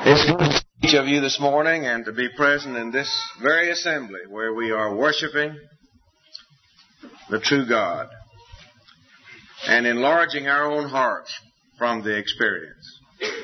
It's good to see each of you this morning and to be present in this very assembly where we are worshiping the true God and enlarging our own hearts from the experience.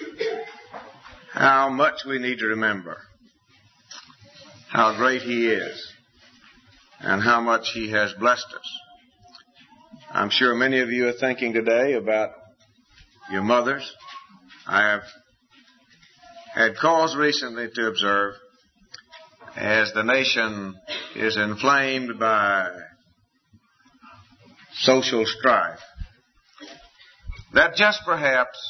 How much we need to remember how great He is and how much He has blessed us. I'm sure many of you are thinking today about your mothers. I have had cause recently to observe, as the nation is inflamed by social strife, that just perhaps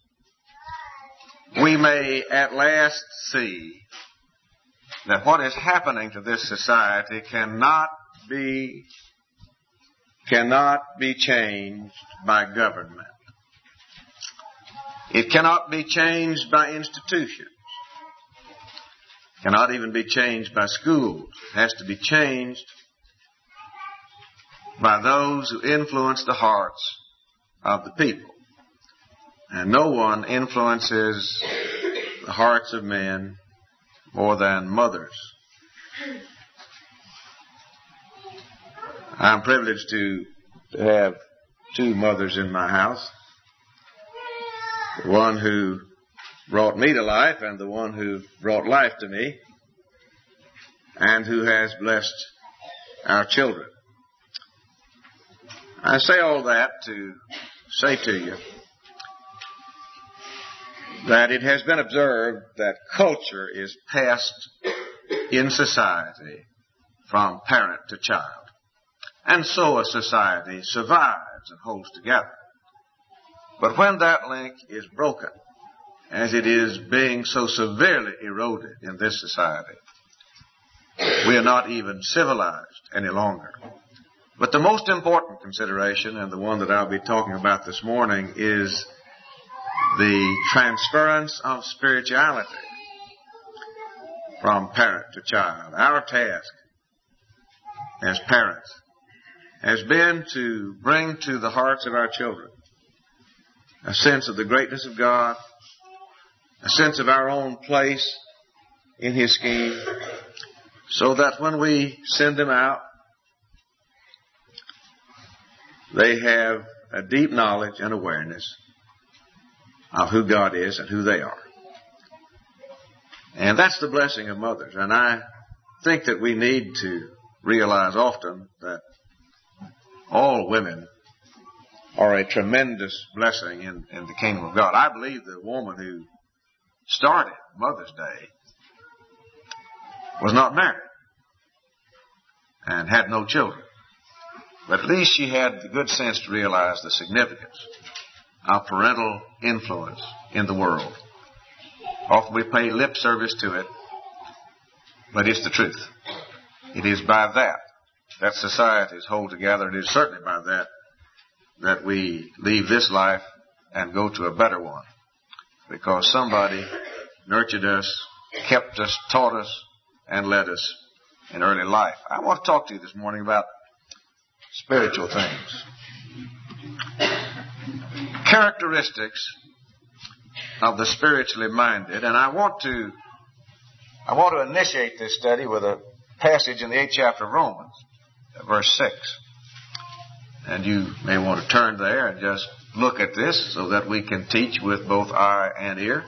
we may at last see that what is happening to this society cannot be changed by government. It cannot be changed by institutions. It cannot even be changed by schools. It has to be changed by those who influence the hearts of the people. And no one influences the hearts of men more than mothers. I'm privileged to have two mothers in my house. The one who brought me to life and the one who brought life to me and who has blessed our children. I say all that to say to you that it has been observed that culture is passed in society from parent to child. And so a society survives and holds together. But when that link is broken, as it is being so severely eroded in this society, we are not even civilized any longer. But the most important consideration, and the one that I'll be talking about this morning, is the transference of spirituality from parent to child. Our task as parents has been to bring to the hearts of our children a sense of the greatness of God, a sense of our own place in His scheme, so that when we send them out, they have a deep knowledge and awareness of who God is and who they are. And that's the blessing of mothers. And I think that we need to realize often that all women are a tremendous blessing in the kingdom of God. I believe the woman who started Mother's Day was not married and had no children. But at least she had the good sense to realize the significance of parental influence in the world. Often we pay lip service to it, but it's the truth. It is by that societies hold together. It is certainly by that we leave this life and go to a better one, because somebody nurtured us, kept us, taught us, and led us in early life. I want to talk to you this morning about spiritual things. Characteristics of the spiritually minded, and I want to initiate this study with a passage in the 8th chapter of Romans, verse 6. And you may want to turn there and just look at this so that we can teach with both eye and ear.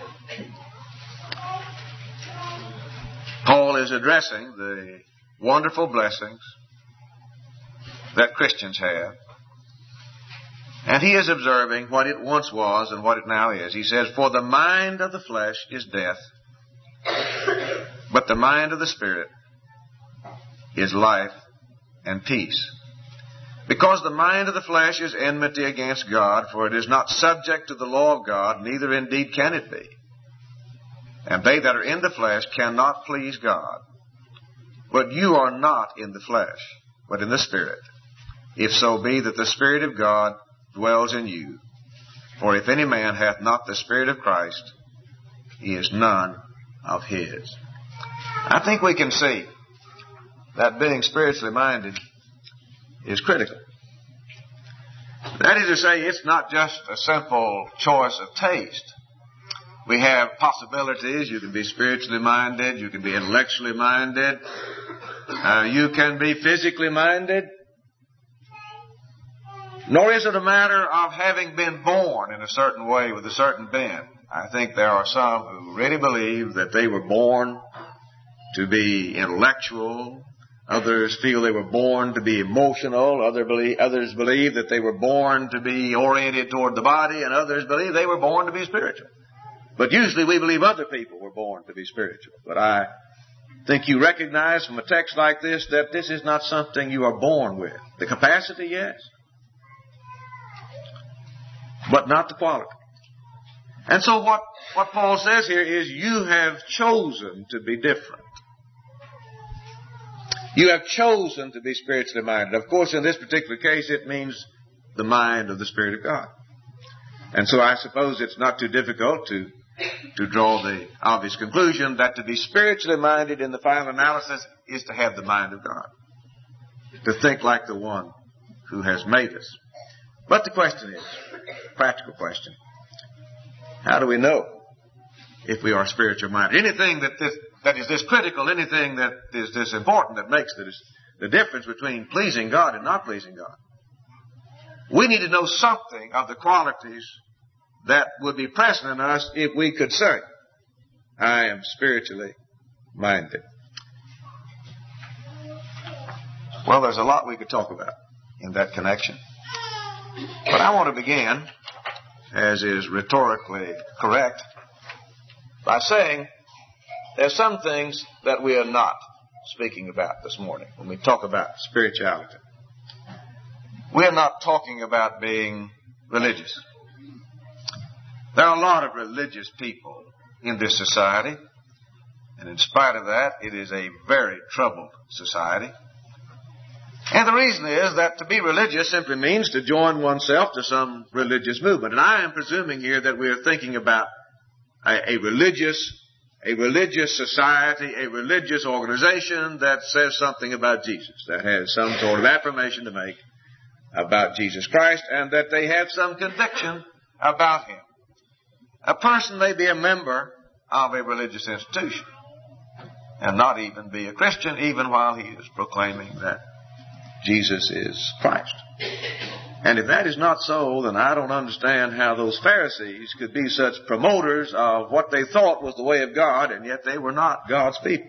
Paul is addressing the wonderful blessings that Christians have. And he is observing what it once was and what it now is. He says, "For the mind of the flesh is death, but the mind of the Spirit is life and peace. Because the mind of the flesh is enmity against God, for it is not subject to the law of God, neither indeed can it be. And they that are in the flesh cannot please God. But you are not in the flesh, but in the Spirit, if so be that the Spirit of God dwells in you. For if any man hath not the Spirit of Christ, he is none of His." I think we can see that being spiritually minded is critical. That is to say, it's not just a simple choice of taste. We have possibilities. You can be spiritually minded. You can be intellectually minded. You can be physically minded. Nor is it a matter of having been born in a certain way with a certain bent. I think there are some who really believe that they were born to be intellectual. Others feel they were born to be emotional. Others believe that they were born to be oriented toward the body, and others believe they were born to be spiritual. But usually we believe other people were born to be spiritual. But I think you recognize from a text like this that this is not something you are born with. The capacity, yes, but not the quality. And so what Paul says here is you have chosen to be different. You have chosen to be spiritually minded. Of course, in this particular case, it means the mind of the Spirit of God. And so I suppose it's not too difficult to draw the obvious conclusion that to be spiritually minded in the final analysis is to have the mind of God. To think like the one who has made us. But the question is, practical question, how do we know if we are spiritually minded? Anything that is this critical, anything that is this important that makes the difference between pleasing God and not pleasing God. We need to know something of the qualities that would be present in us if we could say, I am spiritually minded. Well, there's a lot we could talk about in that connection. But I want to begin, as is rhetorically correct, by saying there's some things that we are not speaking about this morning when we talk about spirituality. We are not talking about being religious. There are a lot of religious people in this society, and in spite of that, it is a very troubled society. And the reason is that to be religious simply means to join oneself to some religious movement. And I am presuming here that we are thinking about a religious society, a religious organization that says something about Jesus, that has some sort of affirmation to make about Jesus Christ, and that they have some conviction about Him. A person may be a member of a religious institution and not even be a Christian, even while he is proclaiming that Jesus is Christ. And if that is not so, then I don't understand how those Pharisees could be such promoters of what they thought was the way of God, and yet they were not God's people.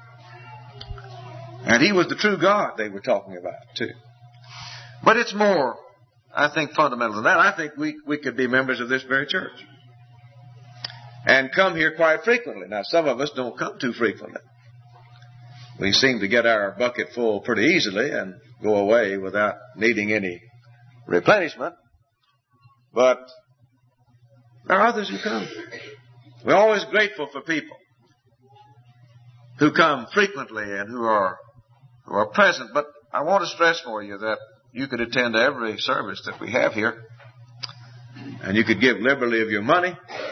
And He was the true God they were talking about, too. But it's more, I think, fundamental than that. I think we could be members of this very church and come here quite frequently. Now, some of us don't come too frequently. We seem to get our bucket full pretty easily and go away without needing any replenishment. But there are others who come. We're always grateful for people who come frequently and who are present. But I want to stress for you that you could attend every service that we have here, and you could give liberally of your money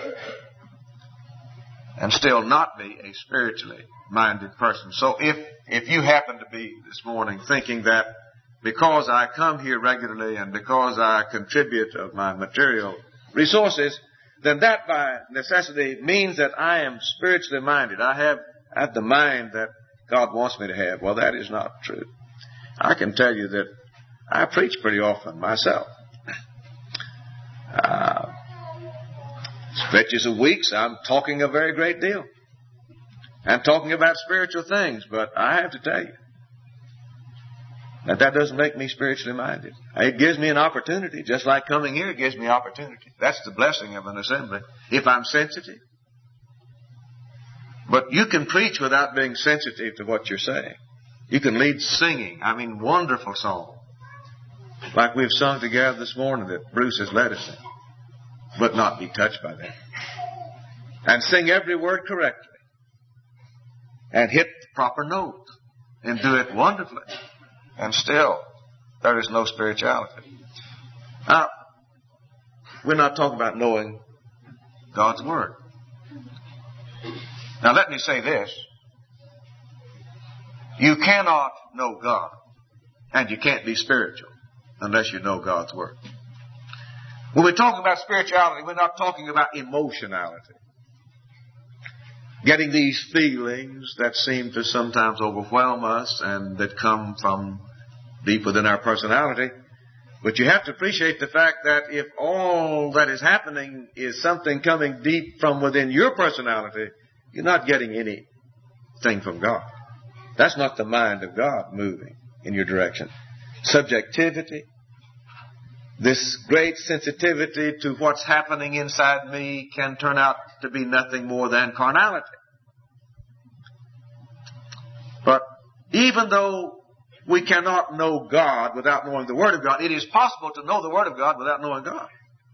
and still not be a spiritually minded person. So if you happen to be this morning thinking that because I come here regularly and because I contribute of my material resources, then that by necessity means that I am spiritually minded. I have the mind that God wants me to have. Well, that is not true. I can tell you that I preach pretty often myself. Stretches of weeks, I'm talking a very great deal. I'm talking about spiritual things, but I have to tell you that doesn't make me spiritually minded. It gives me an opportunity. Just like coming here, it gives me opportunity. That's the blessing of an assembly, if I'm sensitive. But you can preach without being sensitive to what you're saying. You can lead singing. Wonderful song. Like we've sung together this morning that Bruce has led us in. But not be touched by that. And sing every word correctly. And hit the proper note. And do it wonderfully. And still, there is no spirituality. Now, we're not talking about knowing God's Word. Now, let me say this. You cannot know God, and you can't be spiritual unless you know God's Word. When we talk about spirituality, we're not talking about emotionality. getting these feelings that seem to sometimes overwhelm us and that come from deep within our personality. But you have to appreciate the fact that if all that is happening is something coming deep from within your personality, you're not getting anything from God. That's not the mind of God moving in your direction. Subjectivity, this great sensitivity to what's happening inside me can turn out to be nothing more than carnality. But even though we cannot know God without knowing the Word of God, it is possible to know the Word of God without knowing God.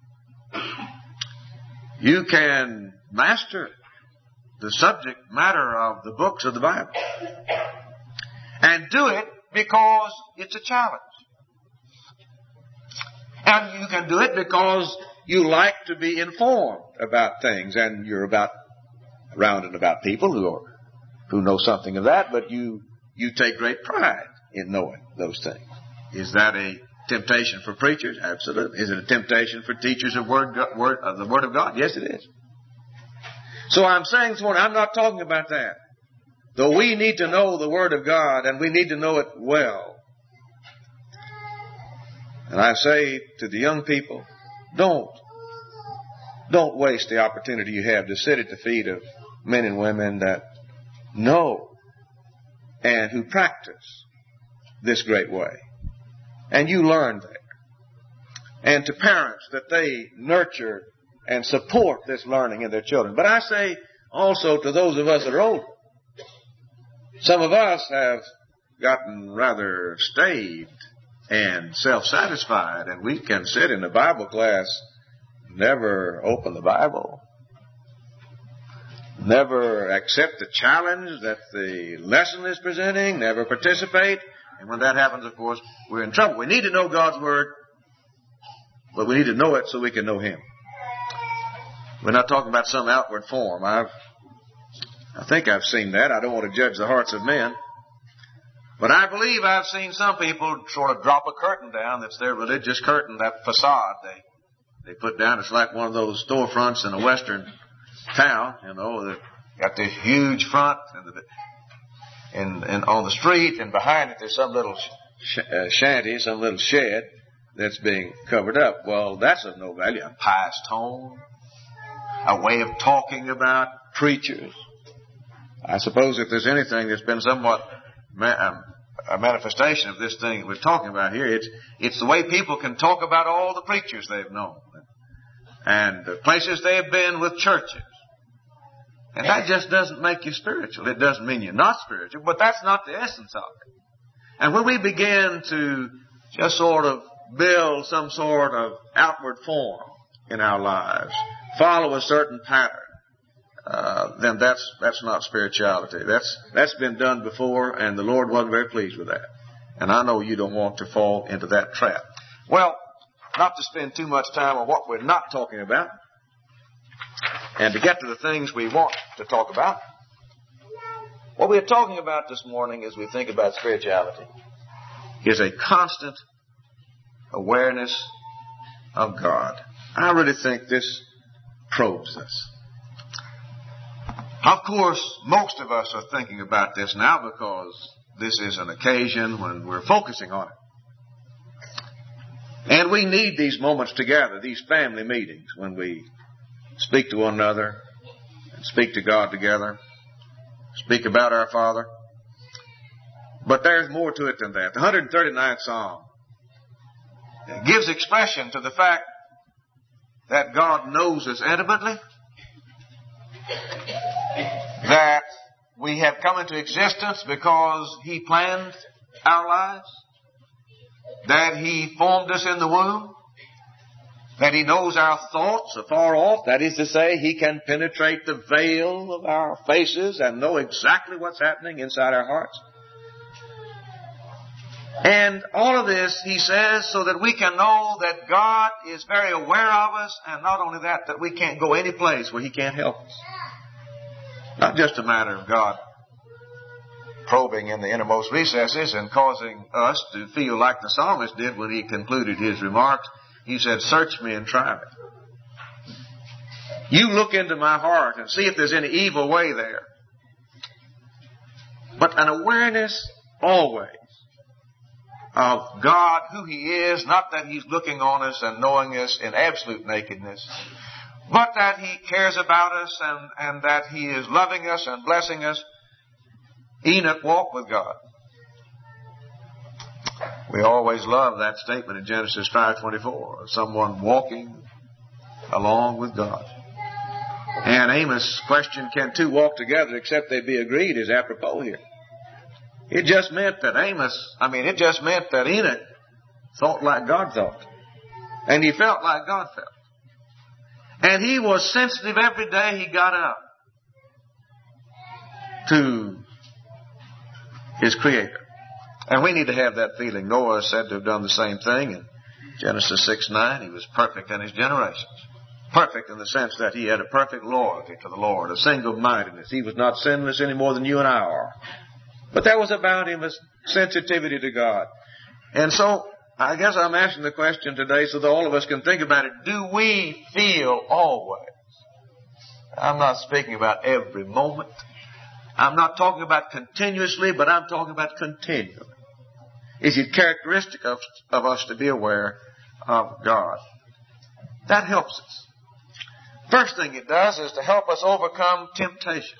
You can master the subject matter of the books of the Bible and do it because it's a challenge. And you can do it because you like to be informed about things, and you're around and about people who know something of that, but you take great pride in knowing those things. Is that a temptation for preachers? Absolutely. Is it a temptation for teachers of the Word of God? Yes, it is. So I'm saying this morning, I'm not talking about that. Though we need to know the Word of God, and we need to know it well. And I say to the young people, don't waste the opportunity you have to sit at the feet of men and women that know and who practice this great way. And you learn there. And to parents that they nurture and support this learning in their children. But I say also to those of us that are older, some of us have gotten rather staved and self-satisfied, and we can sit in a Bible class, never open the Bible, never accept the challenge that the lesson is presenting, never participate. And when that happens, of course, we're in trouble. We need to know God's Word, but we need to know it so we can know Him. We're not talking about some outward form. I think I've seen that. I don't want to judge the hearts of men. But I believe I've seen some people sort of drop a curtain down. That's their religious curtain, that facade they put down. It's like one of those storefronts in a western town, you know. They've got this huge front and on the street, and behind it there's some little shanty, some little shed that's being covered up. Well, that's of no value. A pious tone, a way of talking about preachers. I suppose if there's anything that's been somewhat a manifestation of this thing that we're talking about here, it's the way people can talk about all the preachers they've known and the places they've been with churches. And that just doesn't make you spiritual. It doesn't mean you're not spiritual, but that's not the essence of it. And when we begin to just sort of build some sort of outward form in our lives, follow a certain pattern, then that's not spirituality. That's been done before, and the Lord wasn't very pleased with that. And I know you don't want to fall into that trap. Well, not to spend too much time on what we're not talking about, and to get to the things we want to talk about, what we're talking about this morning as we think about spirituality is a constant awareness of God. I really think this probes us. Of course, most of us are thinking about this now because this is an occasion when we're focusing on it. And we need these moments together, these family meetings, when we speak to one another and speak to God together, speak about our Father. But there's more to it than that. The 139th Psalm gives expression to the fact that God knows us intimately, that we have come into existence because He planned our lives, that He formed us in the womb, that He knows our thoughts afar off. That is to say, He can penetrate the veil of our faces and know exactly what's happening inside our hearts. And all of this, he says, so that we can know that God is very aware of us, and not only that, that we can't go any place where He can't help us. Not just a matter of God probing in the innermost recesses and causing us to feel like the psalmist did when he concluded his remarks. He said, "Search me and try me." You look into my heart and see if there's any evil way there. But an awareness always of God, who He is, not that He's looking on us and knowing us in absolute nakedness, but that He cares about us and that He is loving us and blessing us. Enoch walked with God. We always love that statement in Genesis 5:24, someone walking along with God. And Amos' question, can two walk together except they be agreed, is apropos here. It just meant that Enoch thought like God thought. And he felt like God felt. And he was sensitive every day he got up to his Creator. And we need to have that feeling. Noah is said to have done the same thing in Genesis 6:9. He was perfect in his generations. Perfect in the sense that he had a perfect loyalty to the Lord, a single-mindedness. He was not sinless any more than you and I are. But there was about him a sensitivity to God. And so, I guess I'm asking the question today so that all of us can think about it. Do we feel always? I'm not speaking about every moment. I'm not talking about continuously, but I'm talking about continually. Is it characteristic of us to be aware of God? That helps us. First thing it does is to help us overcome temptation.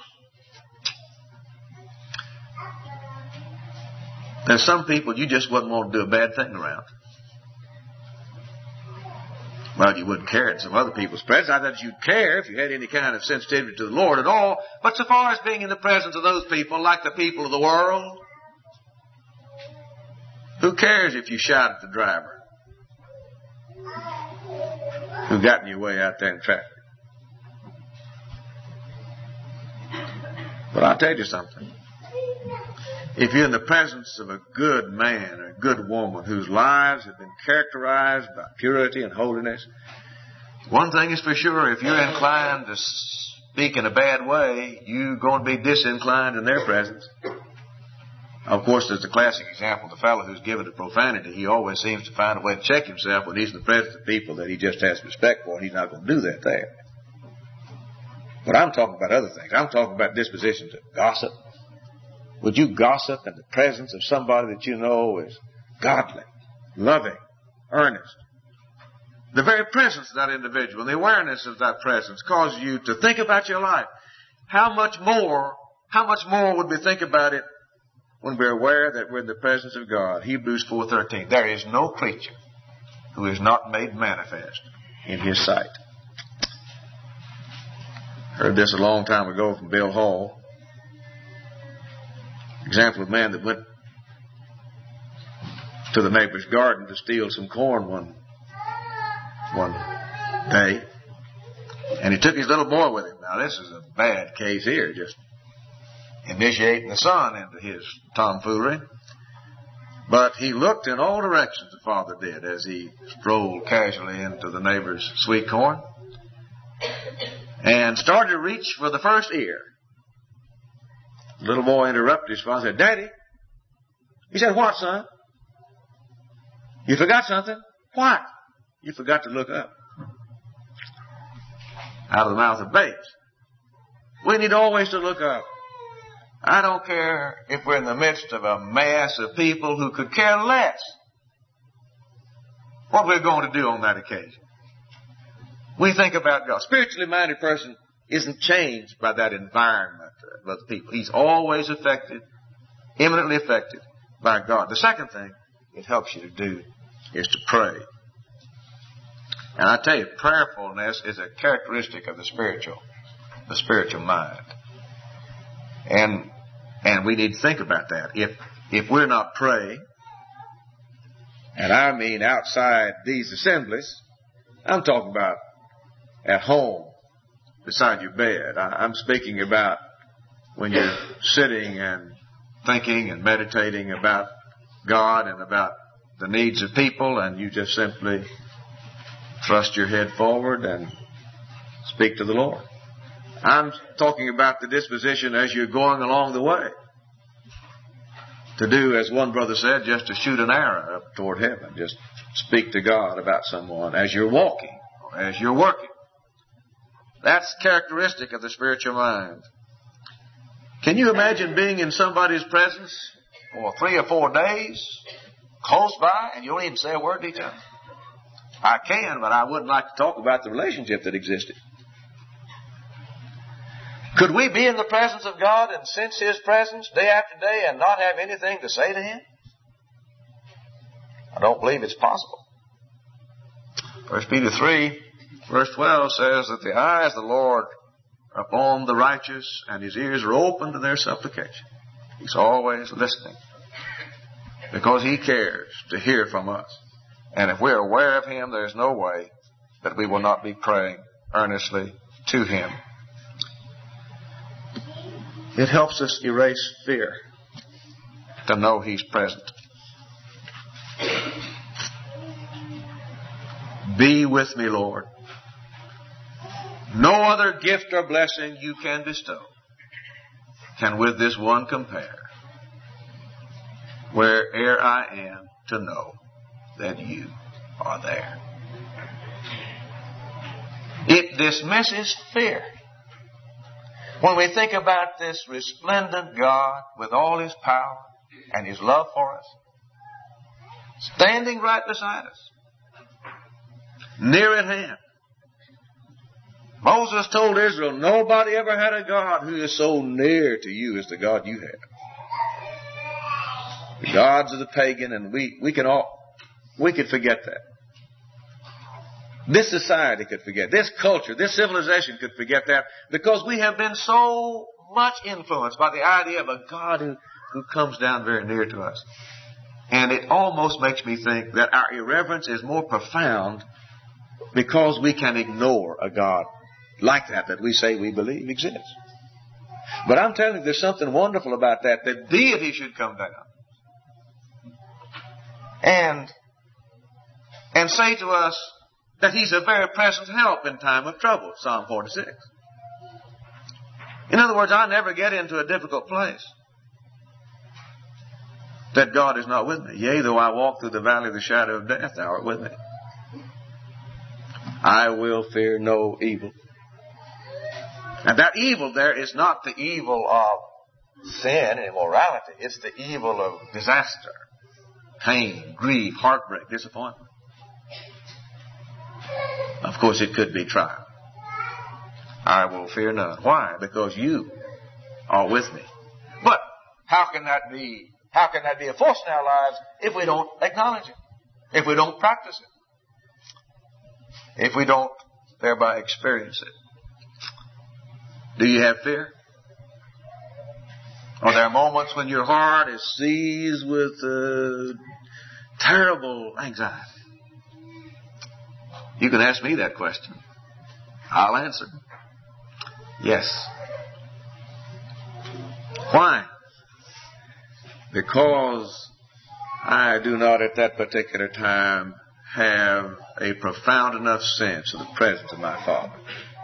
There's some people you just wouldn't want to do a bad thing around. Well, you wouldn't care in some other people's presence. Not that you'd care if you had any kind of sensitivity to the Lord at all. But so far as being in the presence of those people, like the people of the world, who cares if you shout at the driver who got in your way out there in traffic? But I'll tell you something. If you're in the presence of a good man or a good woman whose lives have been characterized by purity and holiness, one thing is for sure, if you're inclined to speak in a bad way, you're going to be disinclined in their presence. Of course, there's the classic example, the fellow who's given to profanity. He always seems to find a way to check himself when he's in the presence of people that he just has respect for. He's not going to do that there. But I'm talking about other things. I'm talking about dispositions of gossip. Would you gossip in the presence of somebody that you know is godly, loving, earnest? The very presence of that individual and the awareness of that presence causes you to think about your life. How much more would we think about it when we're aware that we're in the presence of God? Hebrews 4:13. There is no creature who is not made manifest in His sight. Heard this a long time ago from Bill Hall. Example of a man that went to the neighbor's garden to steal some corn one day. And he took his little boy with him. Now this is a bad case here, just initiating the son into his tomfoolery. But he looked in all directions, the father did, as he strolled casually into the neighbor's sweet corn, and started to reach for the first ear. The little boy interrupted his father and said, "Daddy." He said, "What, son?" "You forgot something." "What?" "You forgot to look up." Out of the mouth of babes. We need always to look up. I don't care if we're in the midst of a mass of people who could care less what we're going to do on that occasion. We think about God. Spiritually minded person isn't changed by that environment of other people. He's always affected, eminently affected by God. The second thing it helps you to do is to pray. And I tell you, prayerfulness is a characteristic of the spiritual mind. And we need to think about that. If we're not praying, and I mean outside these assemblies, I'm talking about at home, beside your bed. I'm speaking about when you're sitting and thinking and meditating about God and about the needs of people, and you just simply thrust your head forward and speak to the Lord. I'm talking about the disposition as you're going along the way. To do, as one brother said, just to shoot an arrow up toward heaven. Just speak to God about someone as you're walking or as you're working. That's characteristic of the spiritual mind. Can you imagine being in somebody's presence for 3 or 4 days, close by, and you don't even say a word to each other? I can, but I wouldn't like to talk about the relationship that existed. Could we be in the presence of God and sense His presence day after day and not have anything to say to Him? I don't believe it's possible. 1 Peter 3, verse 12 says that the eyes of the Lord are upon the righteous and His ears are open to their supplication. He's always listening because He cares to hear from us. And if we're aware of Him, there's no way that we will not be praying earnestly to Him. It helps us erase fear to know He's present. Be with me, Lord. No other gift or blessing you can bestow can with this one compare. Where'er I am, to know that you are there. It dismisses fear. When we think about this resplendent God with all His power and His love for us, standing right beside us, near at hand. Moses told Israel, nobody ever had a God who is so near to you as the God you have. The gods of the pagan, and we could forget that. This society could forget. This culture, this civilization could forget that because we have been so much influenced by the idea of a God who comes down very near to us. And it almost makes me think that our irreverence is more profound because we can ignore a God like that we say we believe exists. But I'm telling you, there's something wonderful about that deity should come down and say to us that He's a very present help in time of trouble, Psalm 46. In other words, I never get into a difficult place that God is not with me. Yea, though I walk through the valley of the shadow of death, Thou art with me. I will fear no evil. And that evil there is not the evil of sin and immorality. It's the evil of disaster, pain, grief, heartbreak, disappointment. Of course, it could be trial. I will fear none. Why? Because you are with me. But how can that be? How can that be a force in our lives if we don't acknowledge it? If we don't practice it? If we don't thereby experience it? Do you have fear? Are there moments when your heart is seized with terrible anxiety? You can ask me that question. I'll answer. Yes. Why? Because I do not at that particular time have a profound enough sense of the presence of my Father.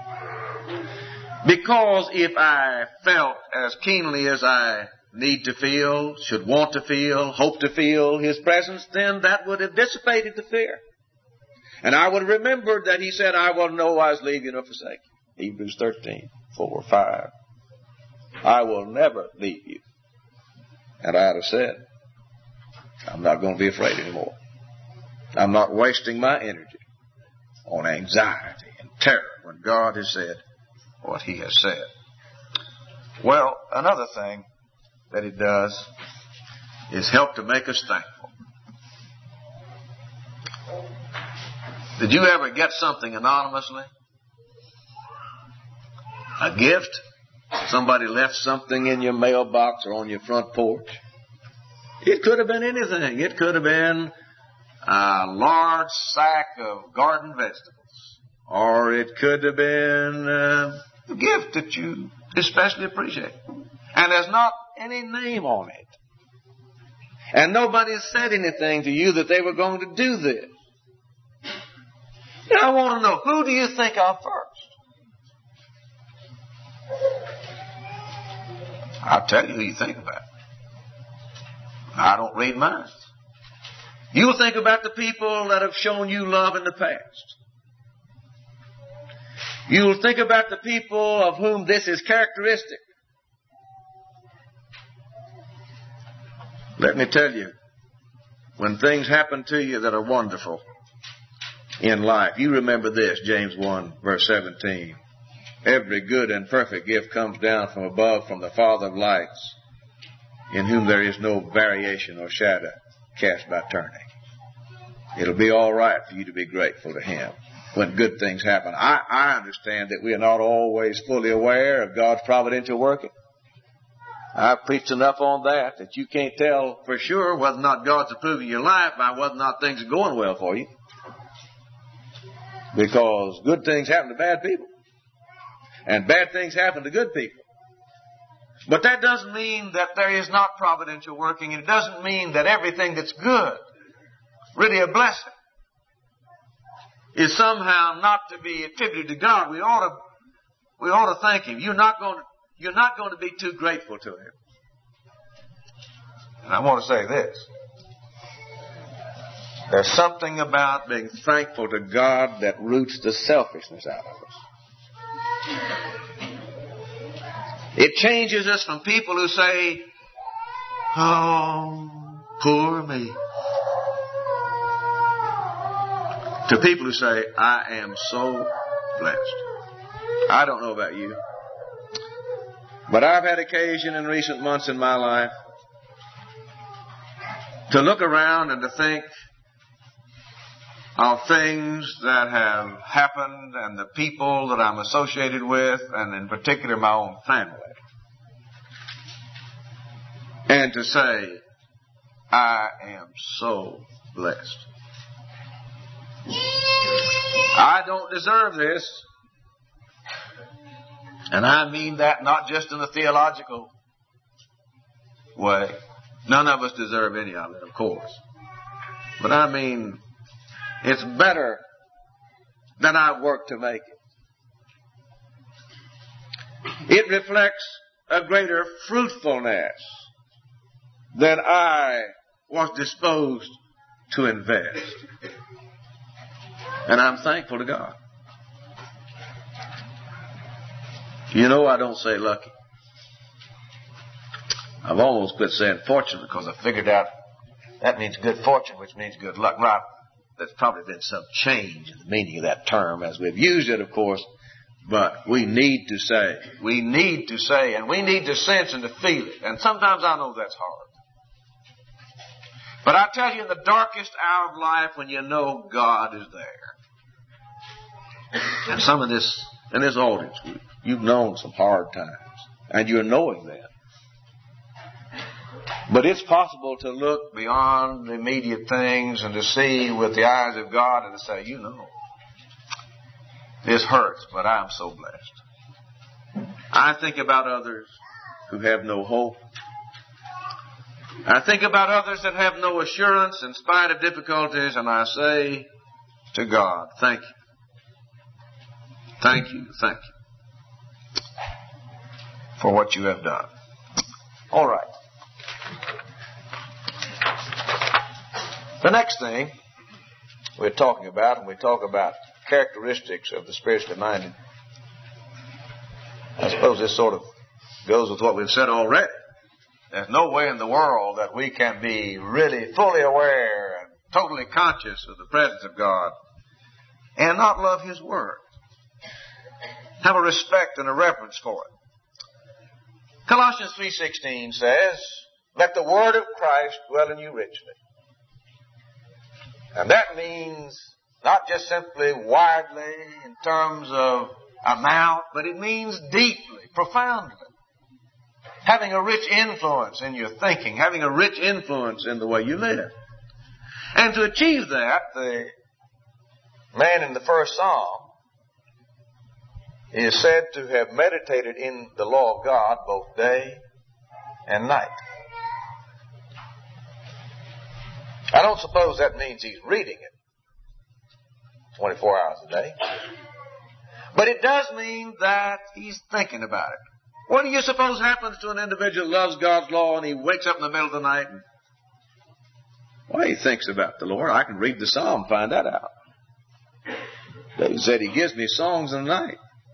Because if I felt as keenly as I need to feel, should want to feel, hope to feel His presence, then that would have dissipated the fear. And I would have remembered that He said, I will no wise leave you nor forsake you. Hebrews 13, 4, 5. I will never leave you. And I'd have said, I'm not going to be afraid anymore. I'm not wasting my energy on anxiety and terror when God has said what He has said. Well, another thing that it does is help to make us thankful. Did you ever get something anonymously? A gift? Somebody left something in your mailbox or on your front porch? It could have been anything. It could have been a large sack of garden vegetables. Or it could have been a gift that you especially appreciate. And there's not any name on it. And nobody said anything to you that they were going to do this. Now I want to know, who do you think of first? I'll tell you who you think about. I don't read minds. You'll think about the people that have shown you love in the past. You'll think about the people of whom this is characteristic. Let me tell you, when things happen to you that are wonderful in life, you remember this, James 1, verse 17. Every good and perfect gift comes down from above, from the Father of lights, in whom there is no variation or shadow cast by turning. It'll be all right for you to be grateful to Him when good things happen. I understand that we are not always fully aware of God's providential working. I've preached enough on that you can't tell for sure whether or not God's approving your life by whether or not things are going well for you. Because good things happen to bad people. And bad things happen to good people. But that doesn't mean that there is not providential working. It doesn't mean that everything that's good, really a blessing, is somehow not to be attributed to God. We ought to thank Him. You're not going to be too grateful to Him. And I want to say this. There's something about being thankful to God that roots the selfishness out of us. It changes us from people who say, "Oh, poor me," to people who say, "I am so blessed." I don't know about you, but I've had occasion in recent months in my life to look around and to think of things that have happened and the people that I'm associated with, and in particular my own family. And to say, I am so blessed. I don't deserve this. And I mean that not just in a theological way. None of us deserve any of it, of course. But I mean, it's better than I've worked to make it. It reflects a greater fruitfulness than I was disposed to invest. And I'm thankful to God. You know, I don't say lucky. I've almost quit saying fortunate because I figured out that means good fortune, which means good luck. Right? There's probably been some change in the meaning of that term as we've used it, of course. But we need to say, and we need to sense and to feel it. And sometimes I know that's hard. But I tell you, in the darkest hour of life, when you know God is there, and some of this, in this audience, you've known some hard times, and you're knowing them. But it's possible to look beyond the immediate things and to see with the eyes of God and to say, you know, this hurts, but I'm so blessed. I think about others who have no hope. I think about others that have no assurance in spite of difficulties, and I say to God, thank you. Thank you, thank you for what you have done. All right. The next thing we're talking about, when we talk about characteristics of the spiritually minded, I suppose this sort of goes with what we've said already. There's no way in the world that we can be really fully aware and totally conscious of the presence of God and not love His Word. Have a respect and a reverence for it. Colossians 3:16 says, let the Word of Christ dwell in you richly. And that means not just simply widely in terms of amount, but it means deeply, profoundly. Having a rich influence in your thinking, having a rich influence in the way you live. And to achieve that, the man in the first psalm is said to have meditated in the law of God both day and night. I don't suppose that means he's reading it 24 hours a day. But it does mean that he's thinking about it. What do you suppose happens to an individual who loves God's law and he wakes up in the middle of the night and, well, he thinks about the Lord? I can read the psalm and find that out. David said he gives me songs in the night.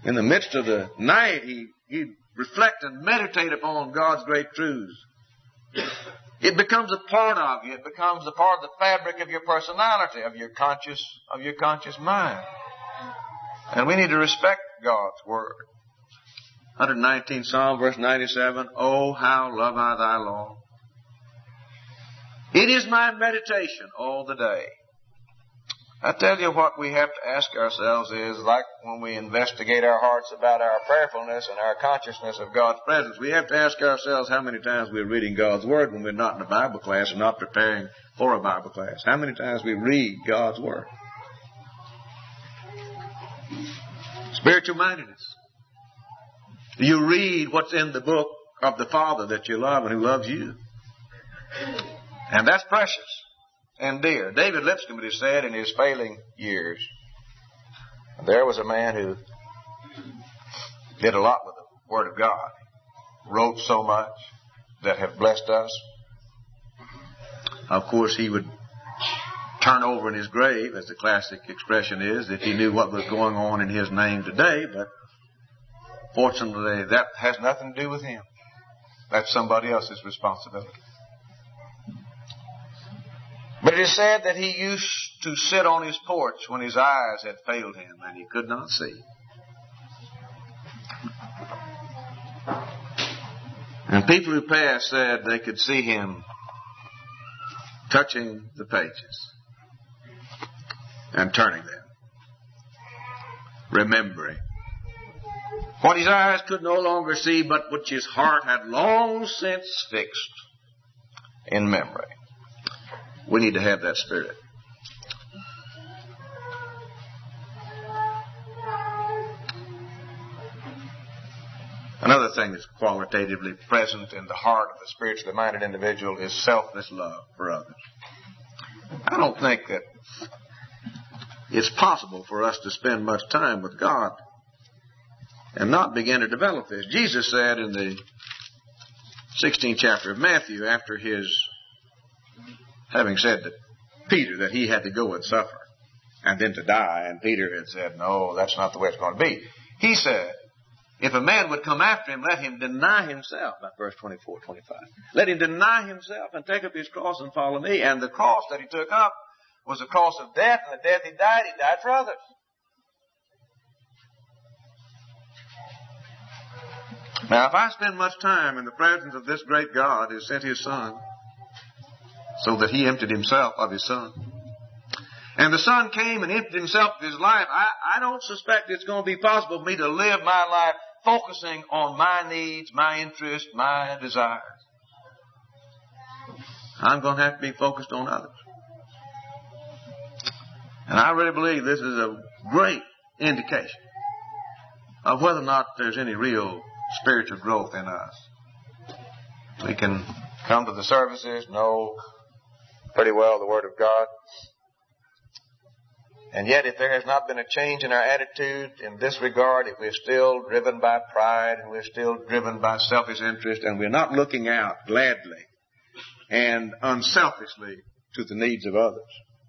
In the midst of the night, he'd reflect and meditate upon God's great truths. It becomes a part of you. It becomes a part of the fabric of your personality, of your conscious mind. And we need to respect God's Word. 119 Psalm, verse 97, Oh, how love I thy law. It is my meditation all the day. I tell you what we have to ask ourselves is, like when we investigate our hearts about our prayerfulness and our consciousness of God's presence, we have to ask ourselves how many times we're reading God's Word when we're not in a Bible class or not preparing for a Bible class. How many times we read God's Word. Spiritual mindedness. You read what's in the book of the Father that you love and who loves you. And that's precious and dear. David Lipscomb, it is said, in his failing years, there was a man who did a lot with the Word of God. Wrote so much that have blessed us. Of course, he would turn over in his grave, as the classic expression is, if he knew what was going on in his name today. But fortunately, that has nothing to do with him. That's somebody else's responsibility. But it is said that he used to sit on his porch when his eyes had failed him and he could not see. And people who passed said they could see him touching the pages and turning them, remembering what his eyes could no longer see, but which his heart had long since fixed in memory. We need to have that spirit. Another thing that's qualitatively present in the heart of a spiritually minded individual is selfless love for others. I don't think that it's possible for us to spend much time with God and not begin to develop this. Jesus said in the 16th chapter of Matthew, after his having said to Peter that he had to go and suffer and then to die, and Peter had said, no, that's not the way it's going to be. He said, if a man would come after him, let him deny himself. That's verse 24, 25. Let him deny himself and take up his cross and follow me. And the cross that he took up was the cross of death, and the death he died for others. Now, if I spend much time in the presence of this great God who sent his Son so that he emptied himself of his Son, and the Son came and emptied himself of his life, I don't suspect it's going to be possible for me to live my life focusing on my needs, my interests, my desires. I'm going to have to be focused on others. And I really believe this is a great indication of whether or not there's any real spiritual growth in us. We can come to the services, know pretty well the Word of God. And yet, if there has not been a change in our attitude in this regard, if we're still driven by pride and we're still driven by selfish interest and we're not looking out gladly and unselfishly to the needs of others,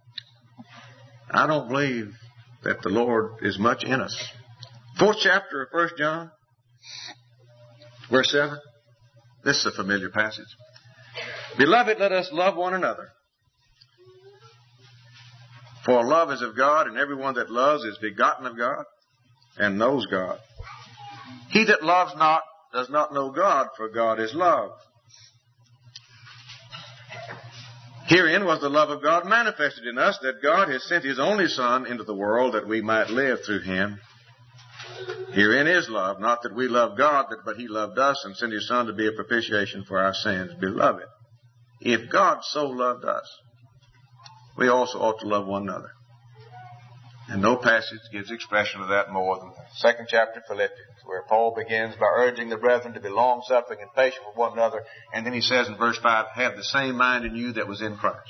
I don't believe that the Lord is much in us. 4th chapter of 1 John, verse 7. This is a familiar passage. Beloved, let us love one another. For love is of God, and everyone that loves is begotten of God and knows God. He that loves not does not know God, for God is love. Herein was the love of God manifested in us, that God has sent his only Son into the world that we might live through him. Herein is love, not that we love God, but he loved us and sent his Son to be a propitiation for our sins. Beloved, if God so loved us, we also ought to love one another. And no passage gives expression of that more than the 2nd chapter of Philippians, where Paul begins by urging the brethren to be long-suffering and patient with one another. And then he says in verse 5, have the same mind in you that was in Christ,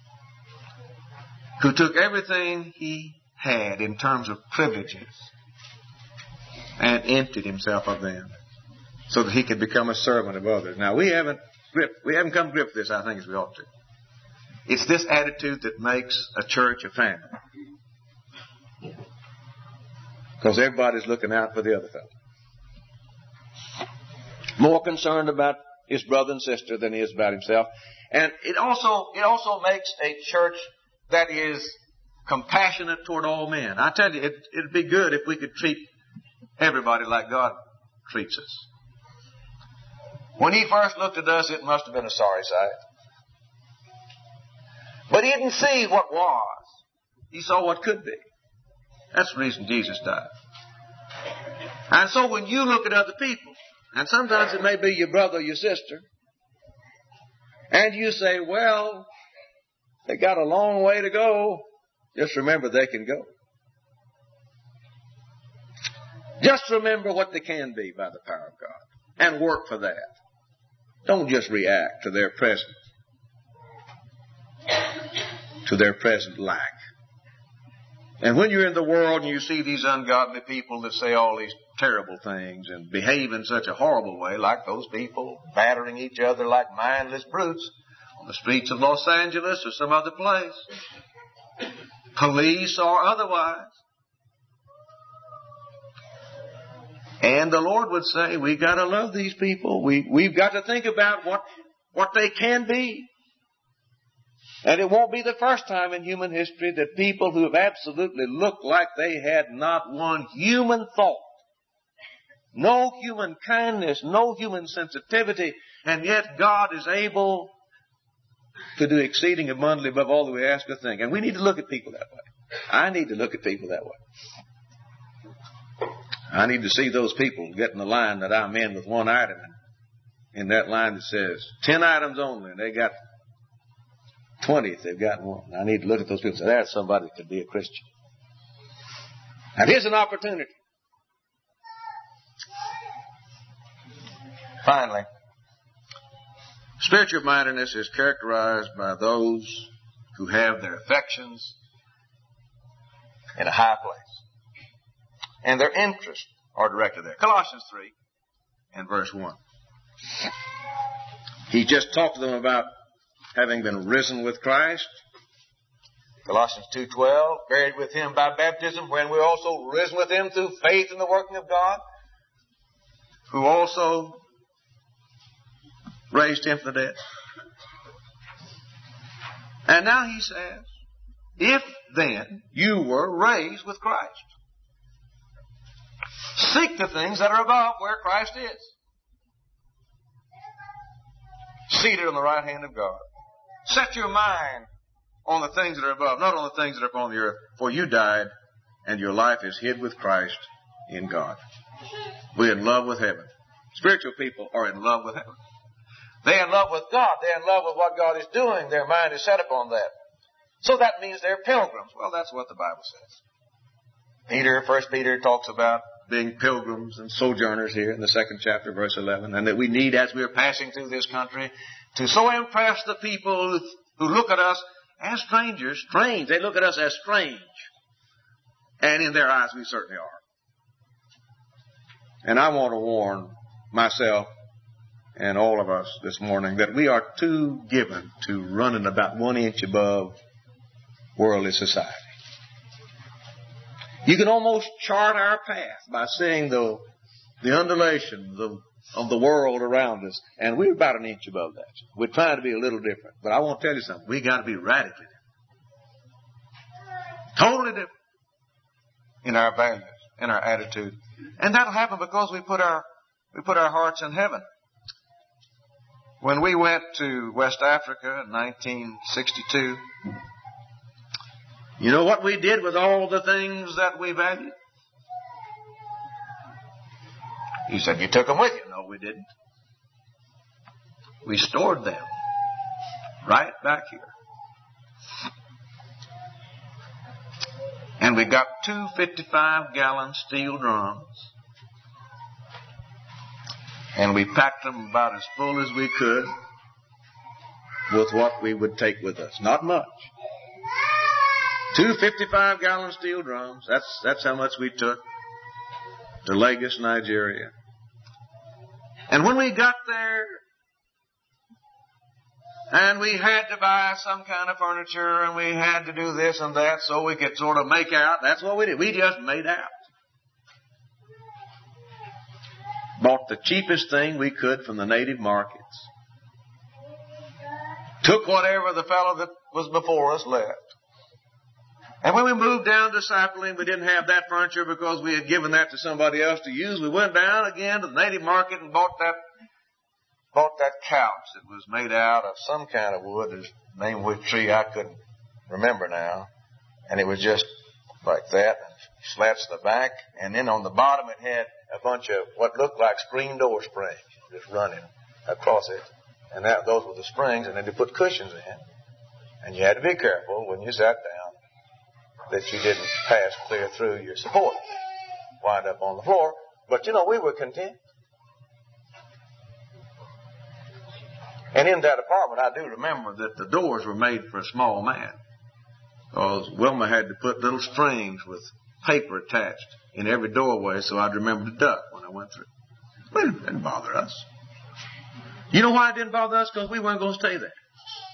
who took everything he had in terms of privileges and emptied himself of them so that he could become a servant of others. Now, we haven't come to grips with this, I think, as we ought to. It's this attitude that makes a church a family. Because everybody's looking out for the other fellow. More concerned about his brother and sister than he is about himself. And it also makes a church that is compassionate toward all men. I tell you, it'd be good if we could treat everybody like God treats us. When he first looked at us, it must have been a sorry sight. But he didn't see what was. He saw what could be. That's the reason Jesus died. And so when you look at other people, and sometimes it may be your brother or your sister, and you say, well, they got a long way to go, just remember they can go. Just remember what they can be by the power of God, and work for that. Don't just react to their present lack. And when you're in the world and you see these ungodly people that say all these terrible things and behave in such a horrible way, like those people battering each other like mindless brutes on the streets of Los Angeles or some other place, police or otherwise. And the Lord would say, we've got to love these people. We've got to think about what they can be. And it won't be the first time in human history that people who have absolutely looked like they had not one human thought, no human kindness, no human sensitivity, and yet God is able to do exceeding abundantly above all that we ask or think. And we need to look at people that way. I need to look at people that way. I need to see those people get in the line that I'm in with one item. In that line that says 10 items only, and they got 20 if they've got one. I need to look at those people and say, there's somebody that could be a Christian. And here's an opportunity. Finally, spiritual mindedness is characterized by those who have their affections in a high place. And their interests are directed there. Colossians 3 and verse 1. He just talked to them about having been risen with Christ. Colossians 2:12, buried with him by baptism, when we're also risen with him through faith in the working of God, who also raised him from the dead. And now he says, if then you were raised with Christ, seek the things that are above where Christ is, seated on the right hand of God. Set your mind on the things that are above, not on the things that are upon the earth. For you died, and your life is hid with Christ in God. We're in love with heaven. Spiritual people are in love with heaven. They're in love with God. They're in love with what God is doing. Their mind is set upon that. So that means they're pilgrims. Well, that's what the Bible says. 1 Peter talks about being pilgrims and sojourners here in the 2nd chapter, verse 11, and that we need, as we are passing through this country, to so impress the people who look at us as strangers, strange. They look at us as strange. And in their eyes, we certainly are. And I want to warn myself and all of us this morning that we are too given to running about 1 inch above worldly society. You can almost chart our path by seeing the undulation of the world around us, and we're about 1 inch above that. We're trying to be a little different. But I want to tell you something. We got to be radically different. Totally different in our values, in our attitude. And that'll happen because we put our hearts in heaven. When we went to West Africa in 1962, you know what we did with all the things that we valued? You said you took them with you. No, we didn't. We stored them right back here. And we got 2 55-gallon steel drums. And we packed them about as full as we could with what we would take with us. Not much. 2 55-gallon steel drums. That's how much we took to Lagos, Nigeria. And when we got there, and we had to buy some kind of furniture, and we had to do this and that so we could sort of make out, that's what we did. We just made out. bought the cheapest thing we could from the native markets, took whatever the fellow that was before us left. And when we moved down to Discipling, we didn't have that furniture because we had given that to somebody else to use. We went down again to the native market and bought that couch that was made out of some kind of wood. His name was tree I couldn't remember now. And it was just like that. Slats in the back. And then on the bottom it had a bunch of what looked like screen door springs just running across it. And those were the springs. And then they put cushions in. And you had to be careful when you sat down that you didn't pass clear through your support. Wind up on the floor. But we were content. And in that apartment, I do remember that the doors were made for a small man. Because Wilma had to put little strings with paper attached in every doorway so I'd remember to duck when I went through. Well, it didn't bother us. You know why it didn't bother us? Because we weren't going to stay there.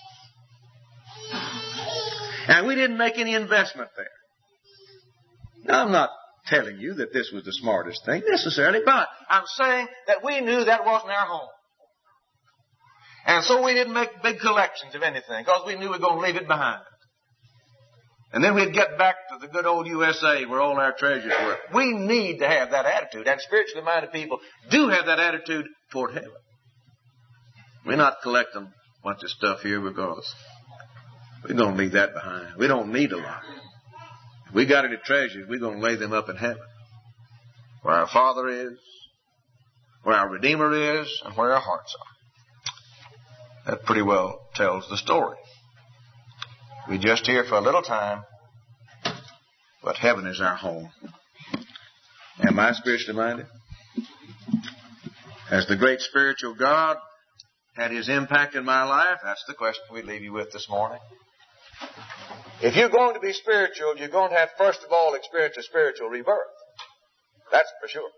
And we didn't make any investment there. Now, I'm not telling you that this was the smartest thing necessarily, but I'm saying that we knew that wasn't our home. And so we didn't make big collections of anything because we knew we were going to leave it behind. And then we'd get back to the good old USA where all our treasures were. We need to have that attitude. And spiritually minded people do have that attitude toward heaven. We're not collecting a bunch of stuff here because we're going to leave that behind. We don't need a lot. If we got any treasures, we're going to lay them up in heaven. Where our Father is, where our Redeemer is, and where our hearts are. That pretty well tells the story. We're just here for a little time, but heaven is our home. Am I spiritually minded? Has the great spiritual God had His impact in my life? That's the question we leave you with this morning. If you're going to be spiritual, you're going to have, first of all, experience a spiritual rebirth. That's for sure.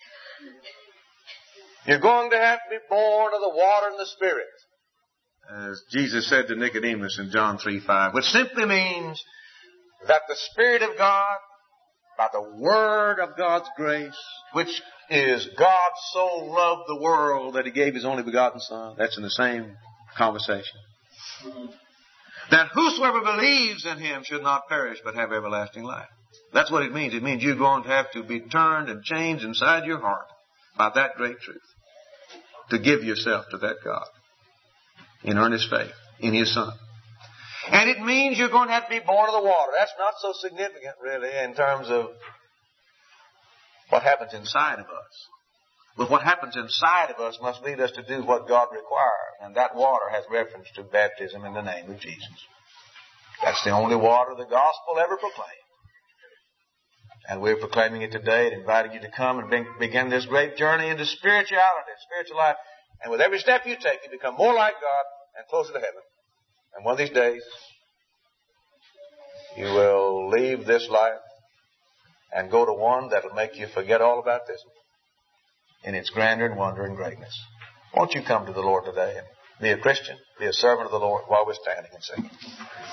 You're going to have to be born of the water and the Spirit. As Jesus said to Nicodemus in John 3:5, which simply means that the Spirit of God, by the Word of God's grace, which is God so loved the world that He gave His only begotten Son. That's in the same conversation. That whosoever believes in Him should not perish but have everlasting life. That's what it means. It means you're going to have to be turned and changed inside your heart by that great truth. To give yourself to that God. In earnest faith in His Son. And it means you're going to have to be born of the water. That's not so significant, really, in terms of what happens inside of us. But what happens inside of us must lead us to do what God requires. And that water has reference to baptism in the name of Jesus. That's the only water the gospel ever proclaimed. And we're proclaiming it today and inviting you to come and begin this great journey into spirituality, spiritual life. And with every step you take, you become more like God and closer to heaven. And one of these days, you will leave this life and go to one that will make you forget all about this in its grandeur and wonder and greatness. Won't you come to the Lord today and be a Christian, be a servant of the Lord while we're standing and singing?